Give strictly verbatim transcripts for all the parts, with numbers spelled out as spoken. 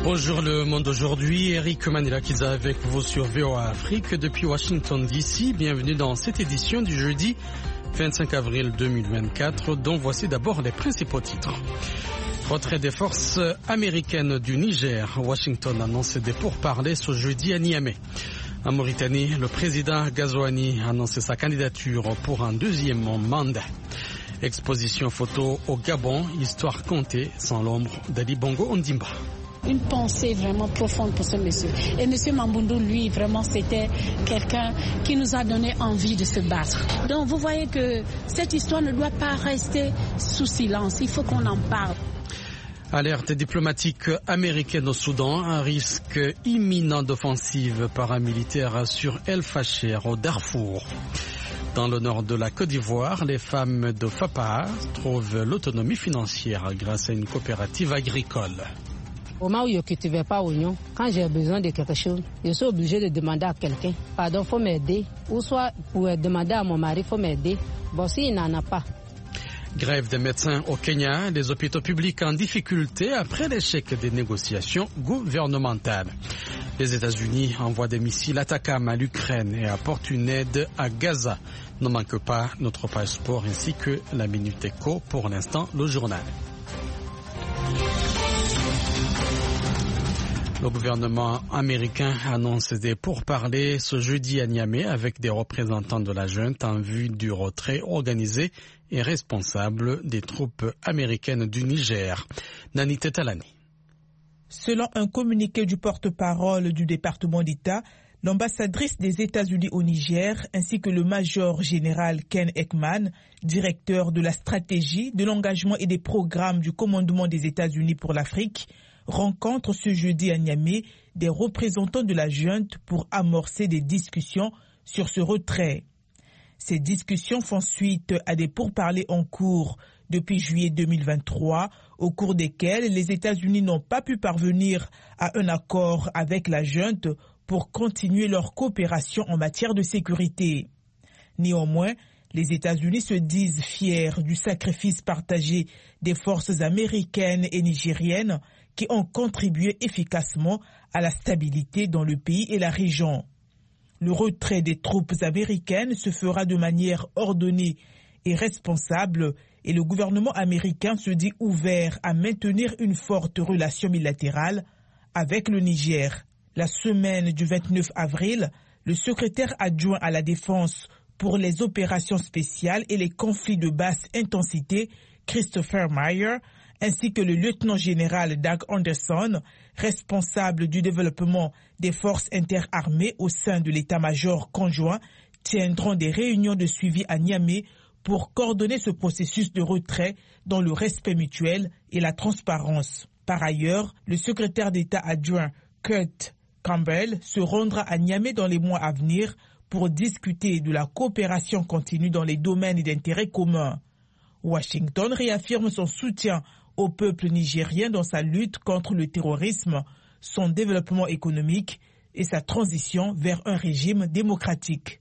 Bonjour le monde aujourd'hui, Eric Manila-Kiza avec vous sur V O A Afrique depuis Washington D C. Bienvenue dans cette édition du jeudi vingt-cinq avril deux mille vingt-quatre, dont voici d'abord les principaux titres. Retrait des forces américaines du Niger. Washington annonce des pourparlers ce jeudi à Niamey. En Mauritanie, le président Ghazouani a annoncé sa candidature pour un deuxième mandat. Exposition photo au Gabon, histoire contée sans l'ombre d'Ali Bongo Ondimba. Une pensée vraiment profonde pour ce monsieur. Et monsieur Mamboundou, lui, vraiment, c'était quelqu'un qui nous a donné envie de se battre. Donc, vous voyez que cette histoire ne doit pas rester sous silence. Il faut qu'on en parle. Alerte diplomatique américaine au Soudan, un risque imminent d'offensive paramilitaire sur El Fasher au Darfour. Dans le nord de la Côte d'Ivoire, les femmes de Fapa trouvent l'autonomie financière grâce à une coopérative agricole. Au moment où je ne cultivais pas oignon, quand j'ai besoin de quelque chose, je suis obligé de demander à quelqu'un. Pardon, il faut m'aider. Ou soit pour demander à mon mari, il faut m'aider. Bon, s'il n'en a pas. Grève des médecins au Kenya, les hôpitaux publics en difficulté après l'échec des négociations gouvernementales. Les États-Unis envoient des missiles Atacama à l'Ukraine et apportent une aide à Gaza. Ne manque pas notre page sport ainsi que la Minute Éco. Pour l'instant, le journal. Le gouvernement américain annonce des pourparlers ce jeudi à Niamey avec des représentants de la junte en vue du retrait organisé et responsable des troupes américaines du Niger. Nani Tetalani. Selon un communiqué du porte-parole du département d'État, l'ambassadrice des États-Unis au Niger ainsi que le major général Ken Ekman, directeur de la stratégie, de l'engagement et des programmes du commandement des États-Unis pour l'Afrique, rencontre ce jeudi à Niamey des représentants de la junte pour amorcer des discussions sur ce retrait. Ces discussions font suite à des pourparlers en cours depuis juillet deux mille vingt-trois, au cours desquels les États-Unis n'ont pas pu parvenir à un accord avec la junte pour continuer leur coopération en matière de sécurité. Néanmoins, les États-Unis se disent fiers du sacrifice partagé des forces américaines et nigériennes qui ont contribué efficacement à la stabilité dans le pays et la région. Le retrait des troupes américaines se fera de manière ordonnée et responsable et le gouvernement américain se dit ouvert à maintenir une forte relation bilatérale avec le Niger. La semaine du vingt-neuf avril, le secrétaire adjoint à la Défense pour les opérations spéciales et les conflits de basse intensité, Christopher Meyer, ainsi que le lieutenant-général Doug Anderson, responsable du développement des forces interarmées au sein de l'état-major conjoint, tiendront des réunions de suivi à Niamey pour coordonner ce processus de retrait dans le respect mutuel et la transparence. Par ailleurs, le secrétaire d'État adjoint Kurt Campbell se rendra à Niamey dans les mois à venir pour discuter de la coopération continue dans les domaines d'intérêt commun. Washington réaffirme son soutien au peuple nigérien dans sa lutte contre le terrorisme, son développement économique et sa transition vers un régime démocratique.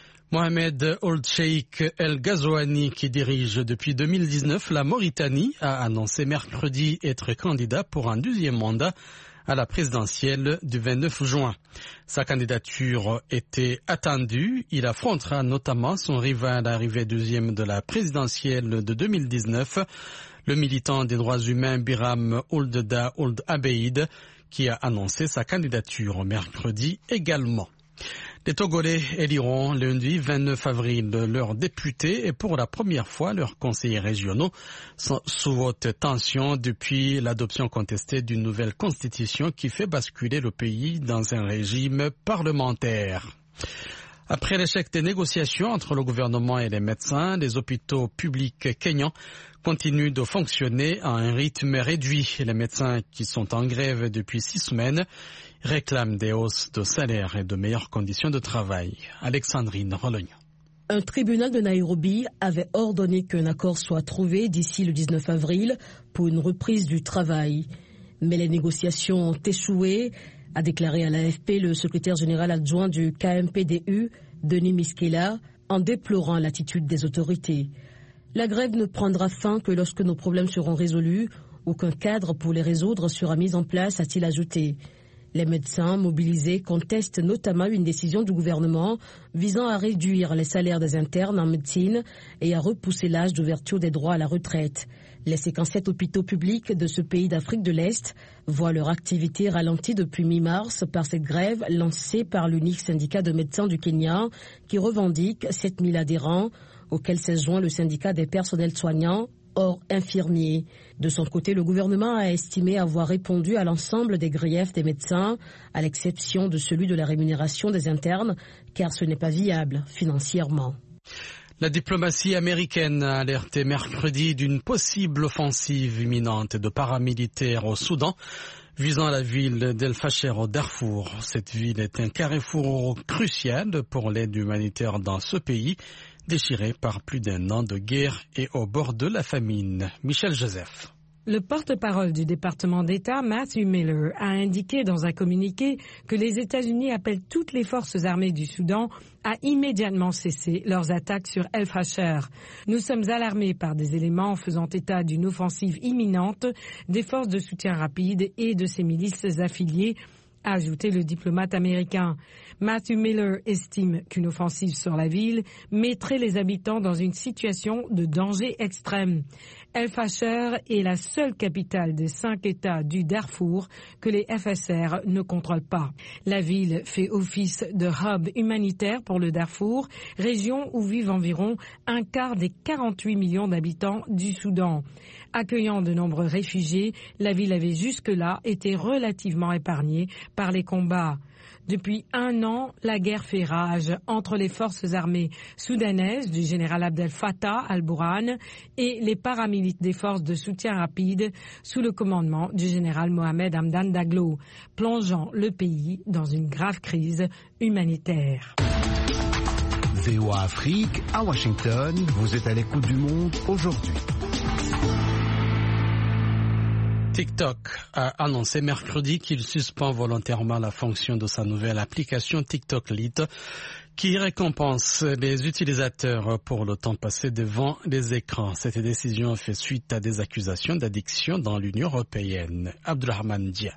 Mohamed Ould Cheikh El Ghazouani, qui dirige depuis deux mille dix-neuf la Mauritanie, a annoncé mercredi être candidat pour un deuxième mandat à la présidentielle du vingt-neuf juin. Sa candidature était attendue. Il affrontera notamment son rival arrivé deuxième de la présidentielle de deux mille dix-neuf, le militant des droits humains Biram Ould Ould Abeid, qui a annoncé sa candidature mercredi également. Les Togolais éliront lundi vingt-neuf avril leurs députés et pour la première fois leurs conseillers régionaux sont sous haute tension depuis l'adoption contestée d'une nouvelle constitution qui fait basculer le pays dans un régime parlementaire. Après l'échec des négociations entre le gouvernement et les médecins, les hôpitaux publics kenyans continuent de fonctionner à un rythme réduit. Les médecins qui sont en grève depuis six semaines réclament des hausses de salaire et de meilleures conditions de travail. Alexandrine Rologna. Un tribunal de Nairobi avait ordonné qu'un accord soit trouvé d'ici le dix-neuf avril pour une reprise du travail. Mais les négociations ont échoué, a déclaré à l'A F P le secrétaire général adjoint du K M P D U, Denis Miskela, en déplorant l'attitude des autorités. La grève ne prendra fin que lorsque nos problèmes seront résolus, Aucun cadre pour les résoudre sera mis en place, a-t-il ajouté. Les médecins mobilisés contestent notamment une décision du gouvernement visant à réduire les salaires des internes en médecine et à repousser l'âge d'ouverture des droits à la retraite. Les cinquante-sept hôpitaux publics de ce pays d'Afrique de l'Est voient leur activité ralentie depuis mi-mars par cette grève lancée par l'unique syndicat de médecins du Kenya qui revendique sept mille adhérents, auquel s'est joint le syndicat des personnels soignants, hors infirmiers. De son côté, le gouvernement a estimé avoir répondu à l'ensemble des griefs des médecins, à l'exception de celui de la rémunération des internes, car ce n'est pas viable financièrement. La diplomatie américaine a alerté mercredi d'une possible offensive imminente de paramilitaires au Soudan, visant la ville d'El Fasher au Darfour. Cette ville est un carrefour crucial pour l'aide humanitaire dans ce pays, déchiré par plus d'un an de guerre et au bord de la famine. Michel Joseph. Le porte-parole du département d'État, Matthew Miller, a indiqué dans un communiqué que les États-Unis appellent toutes les forces armées du Soudan à immédiatement cesser leurs attaques sur El Fasher. Nous sommes alarmés par des éléments faisant état d'une offensive imminente des forces de soutien rapide et de ces milices affiliées, a ajouté le diplomate américain. Matthew Miller estime qu'une offensive sur la ville mettrait les habitants dans une situation de danger extrême. El Fasher est la seule capitale des cinq États du Darfour que les F S R ne contrôlent pas. La ville fait office de hub humanitaire pour le Darfour, région où vivent environ un quart des quarante-huit millions d'habitants du Soudan. Accueillant de nombreux réfugiés, la ville avait jusque-là été relativement épargnée par les combats. Depuis un an, la guerre fait rage entre les forces armées soudanaises du général Abdel Fattah al-Burhan et les paramilitaires des forces de soutien rapide sous le commandement du général Mohamed Hamdan Daglo, plongeant le pays dans une grave crise humanitaire. V O A Afrique, à Washington, vous êtes à l'écoute du monde aujourd'hui. TikTok a annoncé mercredi qu'il suspend volontairement la fonction de sa nouvelle application TikTok Lite qui récompense les utilisateurs pour le temps passé devant les écrans. Cette décision fait suite à des accusations d'addiction dans l'Union européenne. Abdulrahman Dia.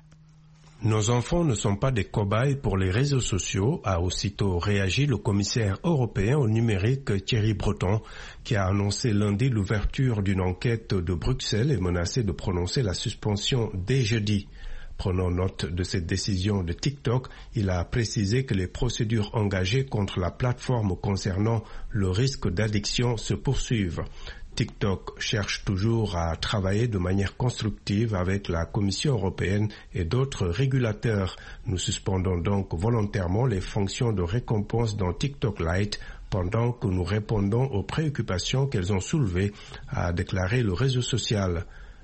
Nos enfants ne sont pas des cobayes pour les réseaux sociaux, a aussitôt réagi le commissaire européen au numérique Thierry Breton, qui a annoncé lundi l'ouverture d'une enquête de Bruxelles et menacé de prononcer la suspension dès jeudi. Prenant note de cette décision de TikTok, il a précisé que les procédures engagées contre la plateforme concernant le risque d'addiction se poursuivent. TikTok cherche toujours à travailler de manière constructive avec la Commission européenne et d'autres régulateurs. Nous suspendons donc volontairement les fonctions de récompense dans TikTok Lite pendant que nous répondons aux préoccupations qu'elles ont soulevées, a déclaré le réseau social.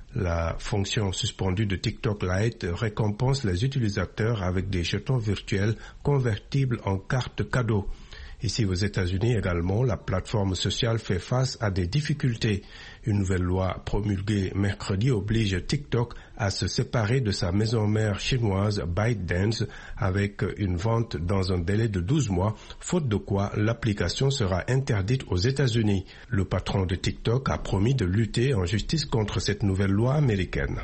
La fonction suspendue de TikTok Lite récompense les utilisateurs avec des jetons virtuels convertibles en cartes cadeaux. Ici aux États-Unis également, la plateforme sociale fait face à des difficultés. Une nouvelle loi promulguée mercredi oblige TikTok à se séparer de sa maison mère chinoise ByteDance avec une vente dans un délai de douze mois, faute de quoi l'application sera interdite aux États-Unis. Le patron de TikTok a promis de lutter en justice contre cette nouvelle loi américaine.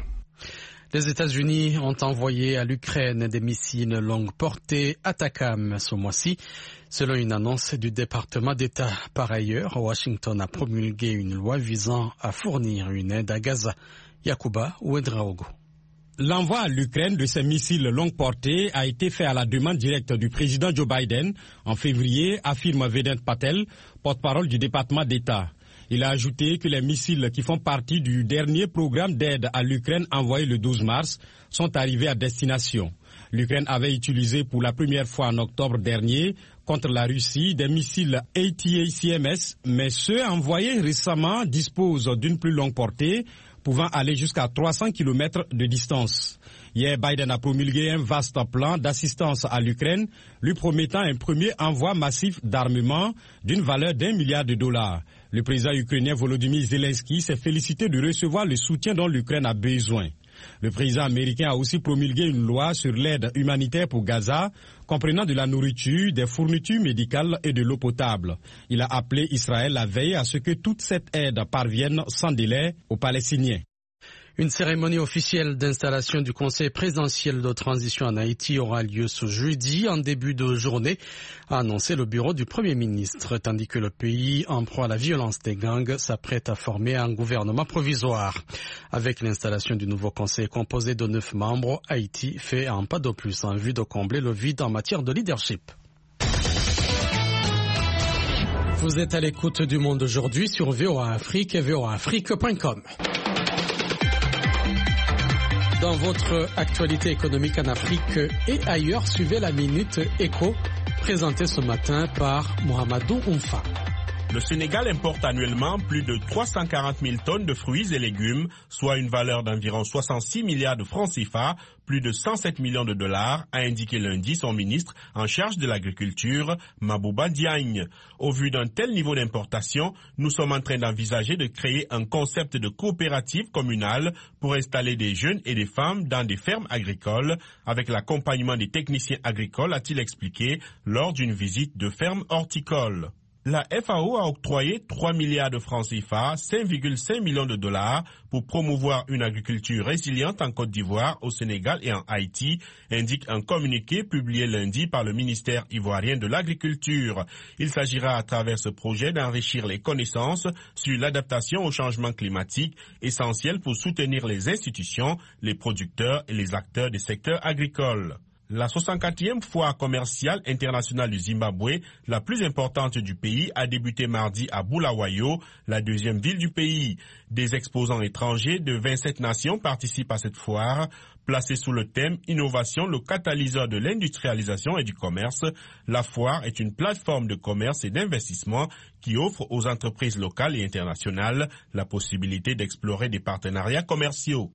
Les États-Unis ont envoyé à l'Ukraine des missiles longue portée Atacam ce mois-ci, selon une annonce du département d'État. Par ailleurs, Washington a promulgué une loi visant à fournir une aide à Gaza. Yacouba Ouedraogo. L'envoi à l'Ukraine de ces missiles longue portée a été fait à la demande directe du président Joe Biden en février, affirme Vedant Patel, porte-parole du département d'État. Il a ajouté que les missiles qui font partie du dernier programme d'aide à l'Ukraine envoyé le douze mars sont arrivés à destination. L'Ukraine avait utilisé pour la première fois en octobre dernier contre la Russie des missiles A T A C M S, mais ceux envoyés récemment disposent d'une plus longue portée, pouvant aller jusqu'à trois cents kilomètres de distance. Hier, Biden a promulgué un vaste plan d'assistance à l'Ukraine, lui promettant un premier envoi massif d'armement d'une valeur d'un milliard de dollars. Le président ukrainien Volodymyr Zelensky s'est félicité de recevoir le soutien dont l'Ukraine a besoin. Le président américain a aussi promulgué une loi sur l'aide humanitaire pour Gaza, comprenant de la nourriture, des fournitures médicales et de l'eau potable. Il a appelé Israël à veiller à ce que toute cette aide parvienne sans délai aux Palestiniens. Une cérémonie officielle d'installation du Conseil présidentiel de transition en Haïti aura lieu ce jeudi en début de journée, a annoncé le bureau du Premier ministre, tandis que le pays, en proie à la violence des gangs, s'apprête à former un gouvernement provisoire. Avec l'installation du nouveau Conseil composé de neuf membres, Haïti fait un pas de plus en vue de combler le vide en matière de leadership. Vous êtes à l'écoute du Monde aujourd'hui sur V O A Afrique et V O A Afrique point com. Dans votre actualité économique en Afrique et ailleurs, suivez la Minute Éco, présentée ce matin par Mohamedou Oumfa. Le Sénégal importe annuellement plus de trois cent quarante mille tonnes de fruits et légumes, soit une valeur d'environ soixante-six milliards de francs C F A, plus de cent sept millions de dollars, a indiqué lundi son ministre en charge de l'agriculture, Mabouba Diagne. Au vu d'un tel niveau d'importation, nous sommes en train d'envisager de créer un concept de coopérative communale pour installer des jeunes et des femmes dans des fermes agricoles, avec l'accompagnement des techniciens agricoles, a-t-il expliqué lors d'une visite de ferme horticole. La F A O a octroyé trois milliards de francs C F A, cinq virgule cinq millions de dollars, pour promouvoir une agriculture résiliente en Côte d'Ivoire, au Sénégal et en Haïti, indique un communiqué publié lundi par le ministère ivoirien de l'Agriculture. Il s'agira à travers ce projet d'enrichir les connaissances sur l'adaptation au changement climatique, essentiel pour soutenir les institutions, les producteurs et les acteurs des secteurs agricoles. La soixante-quatrième foire commerciale internationale du Zimbabwe, la plus importante du pays, a débuté mardi à Bulawayo, la deuxième ville du pays. Des exposants étrangers de vingt-sept nations participent à cette foire, placée sous le thème « Innovation, le catalyseur de l'industrialisation et du commerce ». La foire est une plateforme de commerce et d'investissement qui offre aux entreprises locales et internationales la possibilité d'explorer des partenariats commerciaux.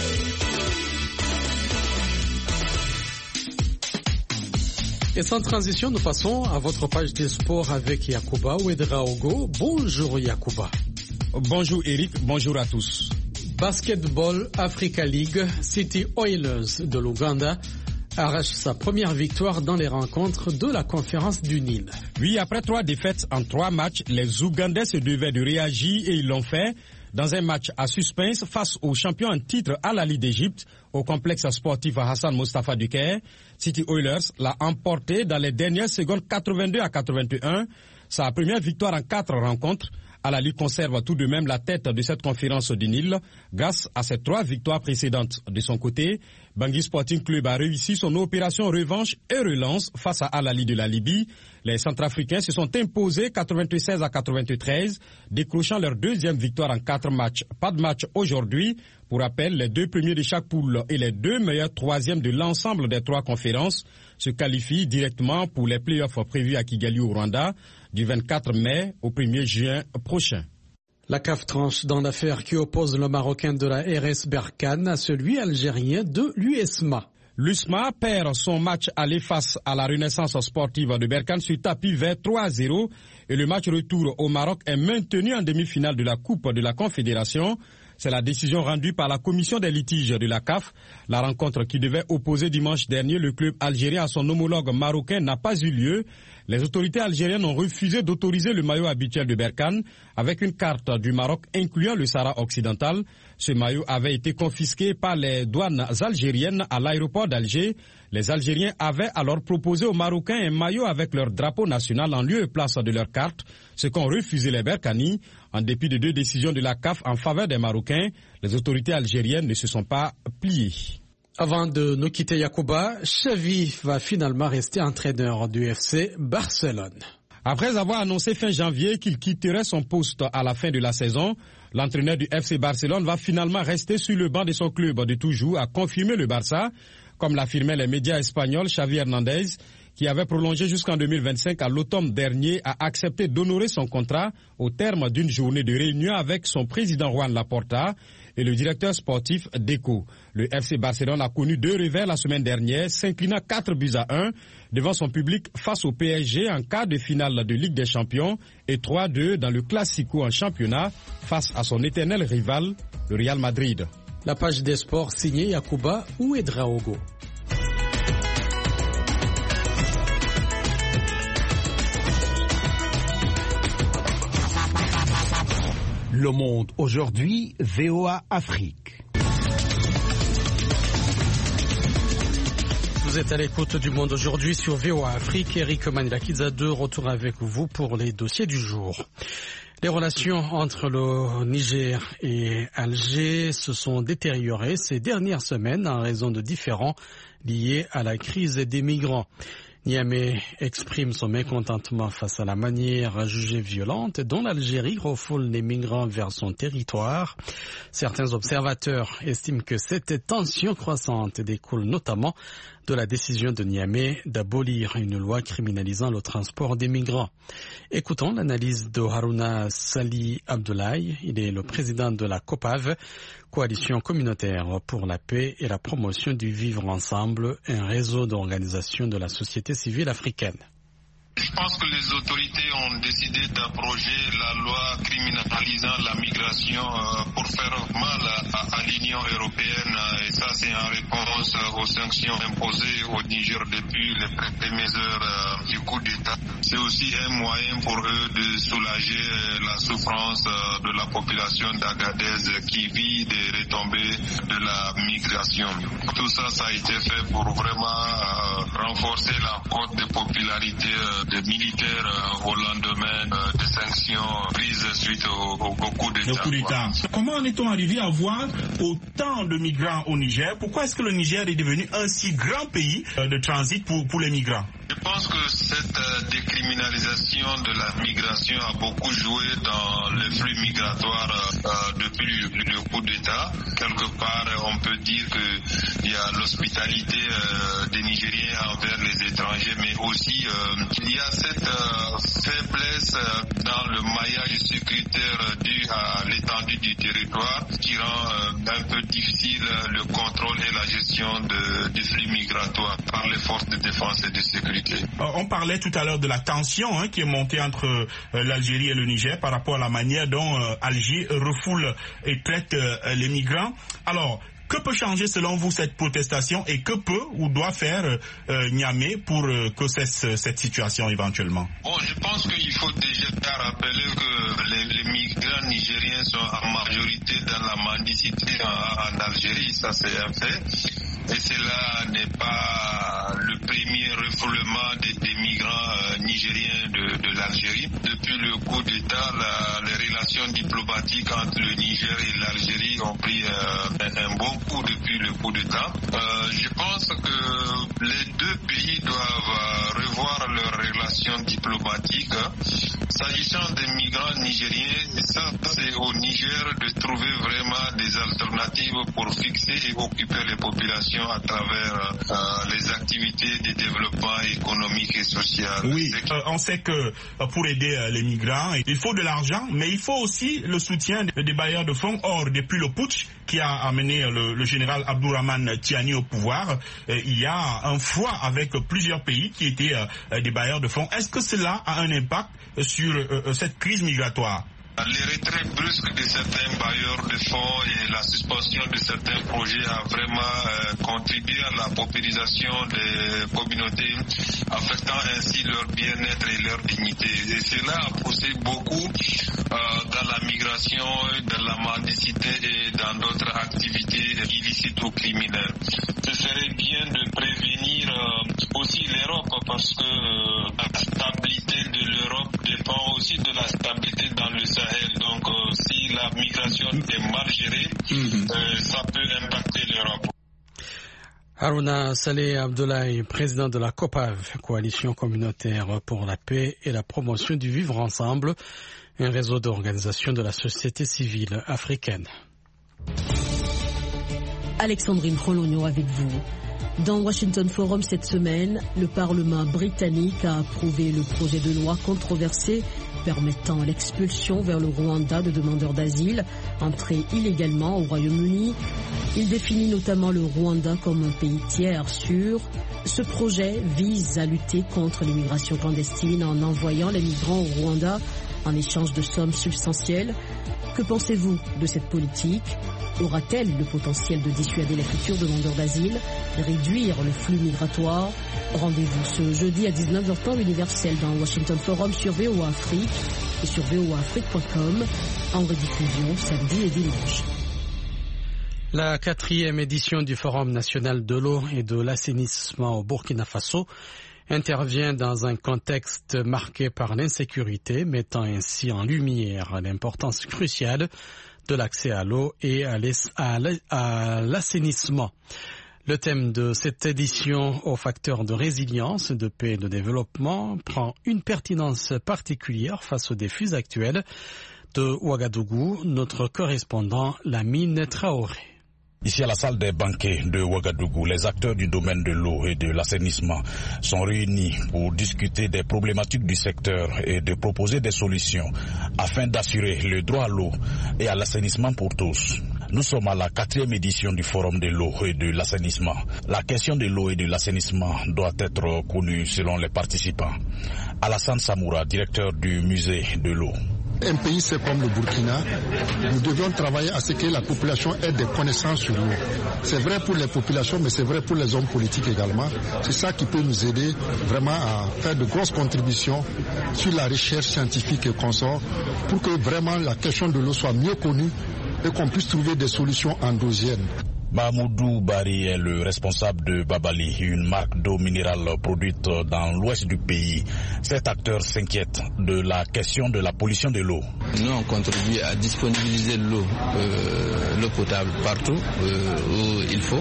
Et sans transition, nous passons à votre page des sports avec Yacouba Ouedraogo. Bonjour Yacouba. Bonjour Eric, bonjour à tous. Basketball Africa League, City Oilers de l'Ouganda arrache sa première victoire dans les rencontres de la conférence du Nil. Oui, après trois défaites en trois matchs, les Ougandais se devaient de réagir et ils l'ont fait. Dans un match à suspense face au champion en titre Al Ahly d'Égypte au complexe sportif Hassan Mostafa du Caire, City Oilers l'a emporté dans les dernières secondes quatre-vingt-deux à quatre-vingt-un. Sa première victoire en quatre rencontres. Al Ahly conserve tout de même la tête de cette conférence du Nil grâce à ses trois victoires précédentes. De son côté, Bangui Sporting Club a réussi son opération revanche et relance face à Al Ahly de la Libye. Les Centrafricains se sont imposés quatre-vingt-seize à quatre-vingt-treize, décrochant leur deuxième victoire en quatre matchs. Pas de match aujourd'hui. Pour rappel, les deux premiers de chaque poule et les deux meilleurs troisièmes de l'ensemble des trois conférences se qualifient directement pour les playoffs prévus à Kigali au Rwanda du vingt-quatre mai au premier juin prochain. La C A F tranche dans l'affaire qui oppose le Marocain de la R S Berkane à celui algérien de l'U S M A. L'U S M A perd son match aller face à la Renaissance sportive de Berkane sur tapis vert trois à zéro et le match retour au Maroc est maintenu en demi-finale de la Coupe de la Confédération. C'est la décision rendue par la commission des litiges de la C A F. La rencontre qui devait opposer dimanche dernier le club algérien à son homologue marocain n'a pas eu lieu. Les autorités algériennes ont refusé d'autoriser le maillot habituel de Berkane avec une carte du Maroc incluant le Sahara occidental. Ce maillot avait été confisqué par les douanes algériennes à l'aéroport d'Alger. Les Algériens avaient alors proposé aux Marocains un maillot avec leur drapeau national en lieu et place de leur carte, ce qu'ont refusé les Berkani. En dépit de deux décisions de la C A F en faveur des Marocains, les autorités algériennes ne se sont pas pliées. Avant de nous quitter Yacouba, Xavi va finalement rester entraîneur du F C Barcelone. Après avoir annoncé fin janvier qu'il quitterait son poste à la fin de la saison, l'entraîneur du F C Barcelone va finalement rester sur le banc de son club de toujours, a confirmé le Barça, comme l'affirmaient les médias espagnols. Xavi Hernandez, qui avait prolongé jusqu'en deux mille vingt-cinq à l'automne dernier, a accepté d'honorer son contrat au terme d'une journée de réunion avec son président Juan Laporta et le directeur sportif Deco. Le F C Barcelone a connu deux revers la semaine dernière, s'inclinant quatre buts à un devant son public face au P S G en quart de finale de Ligue des Champions et trois à deux dans le Classico en championnat face à son éternel rival, le Real Madrid. La page des sports signée Yacouba Ouedraogo. Le Monde aujourd'hui, V O A Afrique. Vous êtes à l'écoute du Monde aujourd'hui sur V O A Afrique. Eric Manilakidza de retour avec vous pour les dossiers du jour. Les relations entre le Niger et Alger se sont détériorées ces dernières semaines en raison de différends liés à la crise des migrants. Niamey exprime son mécontentement face à la manière jugée violente dont l'Algérie refoule les migrants vers son territoire. Certains observateurs estiment que cette tension croissante découle notamment de la décision de Niamey d'abolir une loi criminalisant le transport des migrants. Écoutons l'analyse de Haruna Sali Abdoulaye. Il est le président de la COPAV, Coalition communautaire pour la paix et la promotion du vivre ensemble, un réseau d'organisations de la société civile africaine. Je pense que les autorités ont décidé d'abroger la loi criminalisant la migration euh, pour faire mal à, à l'Union européenne et ça c'est en réponse aux sanctions imposées au Niger depuis les premières heures euh, du coup d'État. C'est aussi un moyen pour eux de soulager euh, la souffrance euh, de la population d'Agadez qui vit des retombées de la migration. Tout ça, ça a été fait pour vraiment euh, renforcer la cote de popularité euh, des militaires euh, au lendemain euh, des sanctions prises suite au, au, au coup d'État. Comment en est-on arrivé à voir autant de migrants au Niger? Pourquoi est-ce que le Niger est devenu un si grand pays euh, de transit pour, pour les migrants? Je pense que cette euh, décriminalisation de la migration a beaucoup joué dans les flux migratoires euh, depuis le, le coup d'État. Quelque part, on peut dire qu'il y a l'hospitalité euh, des Nigériens envers les étrangers, mais aussi euh, il y a cette euh, faiblesse euh, dans le maillage sécuritaire euh, dû à l'étendue du territoire qui rend euh, un peu difficile euh, le contrôle et la gestion de, des flux migratoires par les forces de défense et de sécurité. Euh, on parlait tout à l'heure de la tension hein, qui est montée entre euh, l'Algérie et le Niger par rapport à la manière dont euh, Alger refoule et traite euh, les migrants. Alors, que peut changer selon vous cette protestation et que peut ou doit faire euh, Niamey pour euh, que cesse cette situation éventuellement? Bon, je pense qu'il faut déjà rappeler que les, les migrants nigériens sont en majorité dans la mendicité en, en Algérie, ça c'est un fait. Et cela n'est pas le premier refoulement des, des migrants euh, nigériens de, de l'Algérie. Depuis le coup d'État, la, les relations diplomatiques entre le Niger et l'Algérie ont pris euh, un, un bon coup depuis le coup d'État. Euh, je pense que les deux pays doivent euh, revoir leurs relations diplomatiques. S'agissant des migrants nigériens, ça c'est au Niger de trouver vraiment des alternatives pour fixer et occuper les populations à travers euh, les activités de développement économique et social. Oui, euh, on sait que euh, pour aider euh, les migrants, il faut de l'argent, mais il faut aussi le soutien des bailleurs de fonds. Or, depuis le putsch qui a amené le, le général Abdourahmane Tiani au pouvoir, euh, il y a un froid avec plusieurs pays qui étaient euh, des bailleurs de fonds. Est-ce que cela a un impact sur euh, cette crise migratoire? Les retraits brusques de certains bailleurs de fonds et la suspension de certains projets a vraiment euh, contribué à la paupérisation des communautés, affectant ainsi leur bien-être et leur dignité. Et cela a poussé beaucoup euh, dans la migration, dans la mendicité et dans d'autres activités illicites ou criminelles. Ce serait bien de prévenir euh, aussi l'Europe parce que euh, la stabilité de l'Europe dépend aussi de la stabilité dans le Sahel. Donc euh, si la migration est mal gérée, mmh. euh, ça peut impacter l'Europe. Haruna Saleh Abdoulaye, président de la COPAV, Coalition communautaire pour la paix et la promotion du vivre ensemble, un réseau d'organisations de la société civile africaine. Alexandrine Rologno avec vous. Dans Washington Forum cette semaine, le Parlement britannique a approuvé le projet de loi controversé permettant l'expulsion vers le Rwanda de demandeurs d'asile entrés illégalement au Royaume-Uni. Il définit notamment le Rwanda comme un pays tiers sûr. Ce projet vise à lutter contre l'immigration clandestine en envoyant les migrants au Rwanda en échange de sommes substantielles. Que pensez-vous de cette politique? Aura-t-elle le potentiel de dissuader les futurs demandeurs d'asile, réduire le flux migratoire? Rendez-vous ce jeudi à dix-neuf heures temps universel dans Washington Forum sur V O A Afrique et sur V O A Afrique point com en rediffusion samedi et dimanche. La quatrième édition du Forum national de l'eau et de l'assainissement au Burkina Faso intervient dans un contexte marqué par l'insécurité, mettant ainsi en lumière l'importance cruciale de l'accès à l'eau et à l'assainissement. Le thème de cette édition aux facteurs de résilience, de paix et de développement prend une pertinence particulière face aux défis actuels. De Ouagadougou, notre correspondant Lamine Traoré. Ici à la salle des banquets de Ouagadougou, les acteurs du domaine de l'eau et de l'assainissement sont réunis pour discuter des problématiques du secteur et de proposer des solutions afin d'assurer le droit à l'eau et à l'assainissement pour tous. Nous sommes à la quatrième édition du Forum de l'eau et de l'assainissement. La question de l'eau et de l'assainissement doit être connue selon les participants. Alassane Samoura, directeur du musée de l'eau. Un pays c'est comme le Burkina, nous devons travailler à ce que la population ait des connaissances sur l'eau. C'est vrai pour les populations, mais c'est vrai pour les hommes politiques également. C'est ça qui peut nous aider vraiment à faire de grosses contributions sur la recherche scientifique et consort pour que vraiment la question de l'eau soit mieux connue et qu'on puisse trouver des solutions endogènes. Mahmoudou Bari est le responsable de Babali, une marque d'eau minérale produite dans l'ouest du pays. Cet acteur s'inquiète de la question de la pollution de l'eau. Nous, on contribue à disponibiliser l'eau, euh, l'eau potable partout euh, où il faut.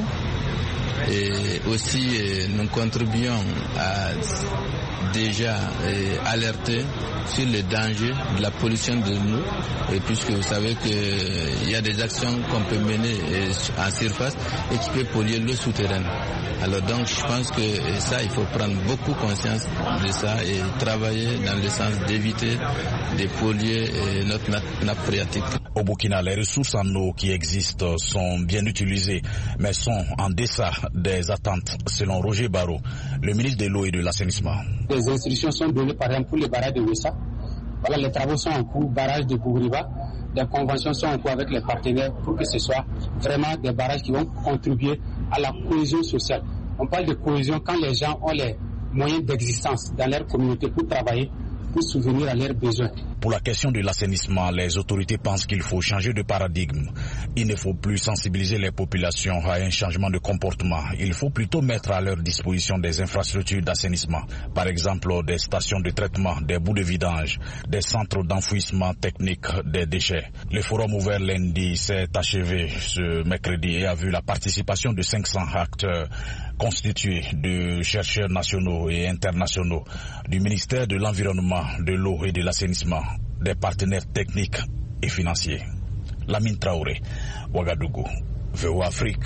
Et aussi, euh, nous contribuons à déjà euh, alerter sur les dangers de la pollution de l'eau, et puisque vous savez qu'il euh, y a des actions qu'on peut mener euh, en surface et qui peuvent polluer l'eau souterraine. Alors donc je pense que euh, ça, il faut prendre beaucoup conscience de ça et travailler dans le sens d'éviter de polluer euh, notre nappe phréatique. Au Burkina, les ressources en eau qui existent sont bien utilisées, mais sont en deçà des attentes, selon Roger Barrault, le ministre de l'eau et de l'assainissement. Des instructions sont données par exemple pour les barrages de Wessa. Voilà, les travaux sont en cours, barrages de Gougriba, des conventions sont en cours avec les partenaires pour que ce soit vraiment des barrages qui vont contribuer à la cohésion sociale. On parle de cohésion quand les gens ont les moyens d'existence dans leur communauté pour travailler, pour souvenir à leurs besoins. Pour la question de l'assainissement, les autorités pensent qu'il faut changer de paradigme. Il ne faut plus sensibiliser les populations à un changement de comportement. Il faut plutôt mettre à leur disposition des infrastructures d'assainissement. Par exemple, des stations de traitement, des bouts de vidange, des centres d'enfouissement technique des déchets. Le forum ouvert lundi s'est achevé ce mercredi et a vu la participation de cinq cents acteurs constitués de chercheurs nationaux et internationaux, du ministère de l'Environnement, de l'eau et de l'assainissement, des partenaires techniques et financiers. Lamine Traoré, Ouagadougou, V O A Afrique.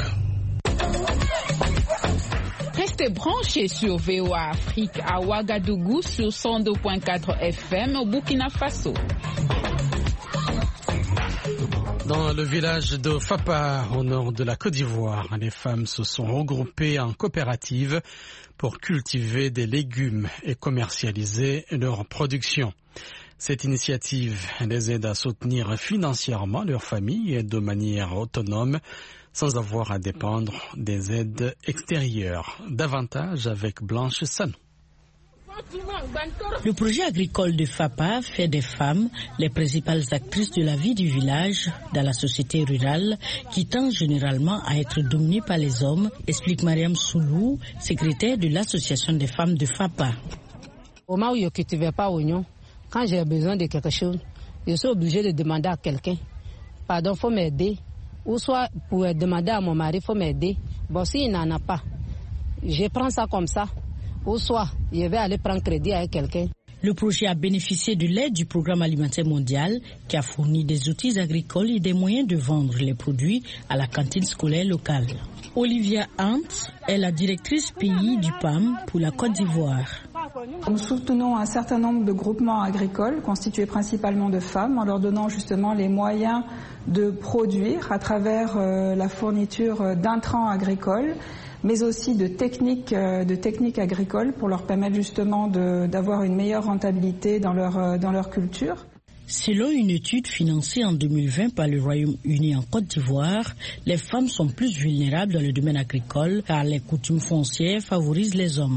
Restez branchés sur V O A Afrique à Ouagadougou sur cent deux point quatre F M au Burkina Faso. Dans le village de Fapa, au nord de la Côte d'Ivoire, les femmes se sont regroupées en coopérative pour cultiver des légumes et commercialiser leur production. Cette initiative les aide à soutenir financièrement leur famille et de manière autonome, sans avoir à dépendre des aides extérieures. Davantage avec Blanche Sanou. Le projet agricole de Fapa fait des femmes les principales actrices de la vie du village dans la société rurale qui tend généralement à être dominée par les hommes, explique Mariam Soulou, secrétaire de l'association des femmes de Fapa. Au moment où je ne cultivais pas oignon, quand j'ai besoin de quelque chose, je suis obligée de demander à quelqu'un. Pardon, il faut m'aider. Ou soit pour demander à mon mari, il faut m'aider. Bon, s'il n'en a pas, je prends ça comme ça. Ou soit, je vais aller prendre crédit avec quelqu'un. Le projet a bénéficié de l'aide du Programme alimentaire mondial qui a fourni des outils agricoles et des moyens de vendre les produits à la cantine scolaire locale. Olivia Hunt est la directrice pays du P A M pour la Côte d'Ivoire. Nous soutenons un certain nombre de groupements agricoles constitués principalement de femmes en leur donnant justement les moyens de produire à travers euh, la fourniture d'intrants agricoles, mais aussi de techniques, de techniques agricoles pour leur permettre justement de, d'avoir une meilleure rentabilité dans leur, dans leur culture. Selon une étude financée en deux mille vingt par le Royaume-Uni en Côte d'Ivoire, les femmes sont plus vulnérables dans le domaine agricole car les coutumes foncières favorisent les hommes.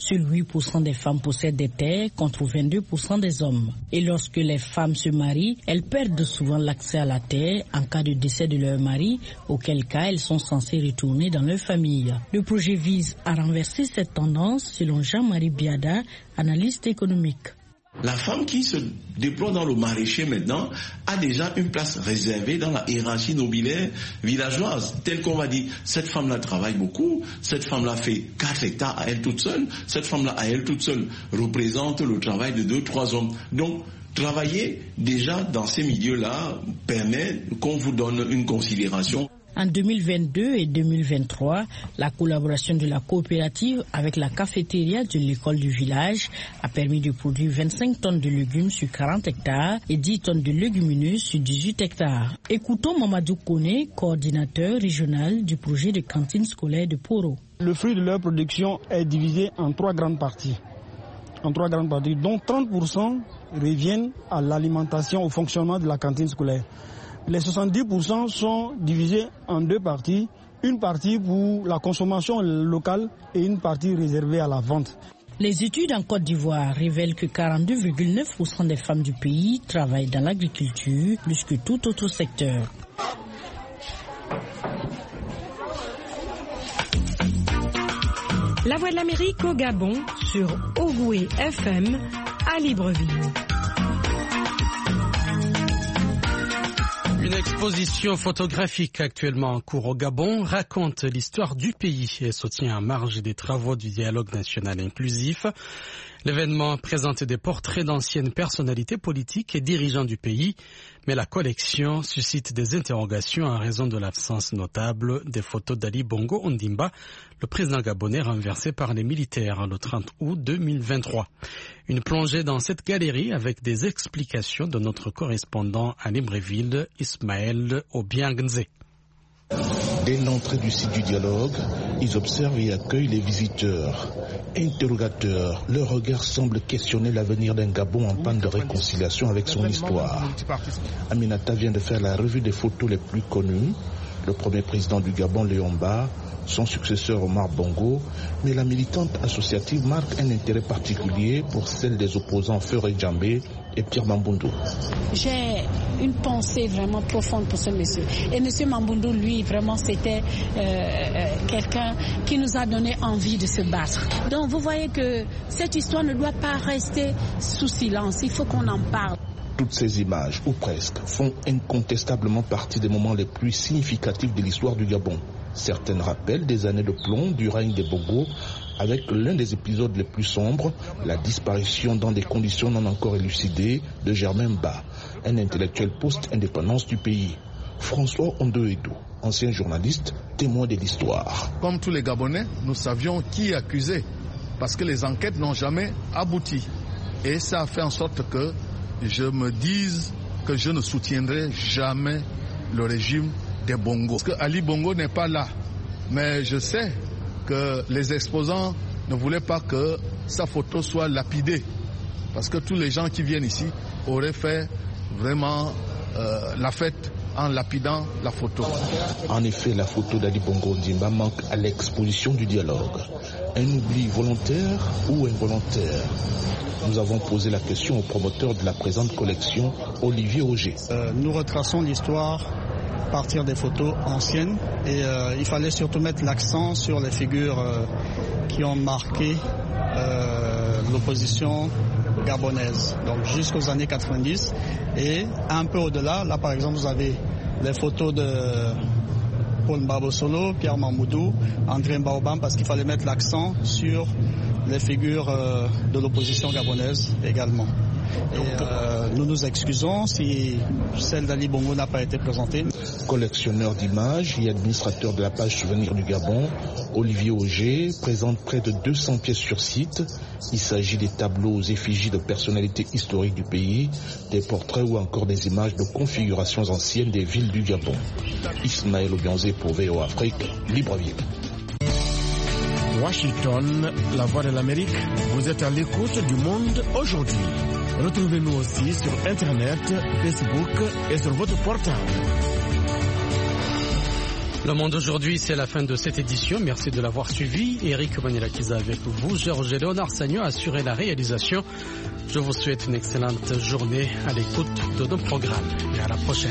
Seuls huit pour cent des femmes possèdent des terres contre vingt-deux pour cent des hommes. Et lorsque les femmes se marient, elles perdent souvent l'accès à la terre en cas de décès de leur mari, auquel cas elles sont censées retourner dans leur famille. Le projet vise à renverser cette tendance selon Jean-Marie Biada, analyste économique. La femme qui se déploie dans le maraîcher maintenant a déjà une place réservée dans la hiérarchie nobiliaire villageoise. Tel qu'on va dire, cette femme-là travaille beaucoup, cette femme-là fait quatre hectares à elle toute seule, cette femme-là à elle toute seule représente le travail de deux, trois hommes. Donc, travailler déjà dans ces milieux-là permet qu'on vous donne une considération. En deux mille vingt-deux et deux mille vingt-trois, la collaboration de la coopérative avec la cafétéria de l'école du village a permis de produire vingt-cinq tonnes de légumes sur quarante hectares et dix tonnes de légumineuses sur dix-huit hectares. Écoutons Mamadou Kone, coordinateur régional du projet de cantine scolaire de Poro. Le fruit de leur production est divisé en trois grandes parties. En trois grandes parties, dont trente pour cent reviennent à l'alimentation, au fonctionnement de la cantine scolaire. Les soixante-dix pour cent sont divisés en deux parties, une partie pour la consommation locale et une partie réservée à la vente. Les études en Côte d'Ivoire révèlent que quarante-deux virgule neuf pour cent des femmes du pays travaillent dans l'agriculture plus que tout autre secteur. La Voix de l'Amérique au Gabon sur Ogoué F M à Libreville. Une exposition photographique actuellement en cours au Gabon raconte l'histoire du pays et se tient en marge des travaux du dialogue national inclusif. L'événement présente des portraits d'anciennes personnalités politiques et dirigeants du pays, mais la collection suscite des interrogations en raison de l'absence notable des photos d'Ali Bongo Ondimba, le président gabonais renversé par les militaires le trente août deux mille vingt-trois. Une plongée dans cette galerie avec des explications de notre correspondant à Libreville, Ismaël Obiangze. Dès l'entrée du site du dialogue, ils observent et accueillent les visiteurs. Interrogateurs, leur regard semble questionner l'avenir d'un Gabon en panne de réconciliation avec son histoire. Aminata vient de faire la revue des photos les plus connues. Le premier président du Gabon, Léon Mba, son successeur Omar Bongo, mais la militante associative marque un intérêt particulier pour celle des opposants Feuré Djambé et Pierre Mamboundou. J'ai une pensée vraiment profonde pour ce monsieur. Et monsieur Mamboundou, lui, vraiment, c'était euh, euh, quelqu'un qui nous a donné envie de se battre. Donc, vous voyez que cette histoire ne doit pas rester sous silence. Il faut qu'on en parle. Toutes ces images, ou presque, font incontestablement partie des moments les plus significatifs de l'histoire du Gabon. Certaines rappellent des années de plomb du règne des Bongo, avec l'un des épisodes les plus sombres, la disparition dans des conditions non encore élucidées de Germain Mba, un intellectuel post-indépendance du pays. François Ondoedo, ancien journaliste, témoin de l'histoire. Comme tous les Gabonais, nous savions qui est accusé, parce que les enquêtes n'ont jamais abouti. Et ça a fait en sorte que je me dise que je ne soutiendrai jamais le régime des Bongo. Parce que Ali Bongo n'est pas là. Mais je sais que les exposants ne voulaient pas que sa photo soit lapidée. Parce que tous les gens qui viennent ici auraient fait vraiment euh, la fête en lapidant la photo. En effet, la photo d'Ali Bongo Ondimba manque à l'exposition du dialogue. Un oubli volontaire ou involontaire? Nous avons posé la question au promoteur de la présente collection, Olivier Auger. Euh, nous retraçons l'histoire à partir des photos anciennes et euh, il fallait surtout mettre l'accent sur les figures euh, qui ont marqué euh, l'opposition gabonaise, donc jusqu'aux années quatre-vingt-dix et un peu au-delà. Là, par exemple, vous avez les photos de Paul Mbabosolo, Pierre Mamboundou, André Mbaobam, parce qu'il fallait mettre l'accent sur les figures euh, de l'opposition gabonaise également. Et euh, nous nous excusons si celle d'Ali Bongo n'a pas été présentée. Collectionneur d'images et administrateur de la page Souvenir du Gabon, Olivier Auger présente près de deux cents pièces sur site. Il s'agit des tableaux aux effigies de personnalités historiques du pays, des portraits ou encore des images de configurations anciennes des villes du Gabon. Ismaël Obiangze pour V O Afrique, Libreville. Washington, la voix de l'Amérique, vous êtes à l'écoute du monde aujourd'hui. Retrouvez-nous aussi sur Internet, Facebook et sur votre portable. Le Monde aujourd'hui, c'est la fin de cette édition. Merci de l'avoir suivi. Eric Manilakiza avec vous. Georges Léonard Sagnon a assuré la réalisation. Je vous souhaite une excellente journée à l'écoute de nos programmes et à la prochaine.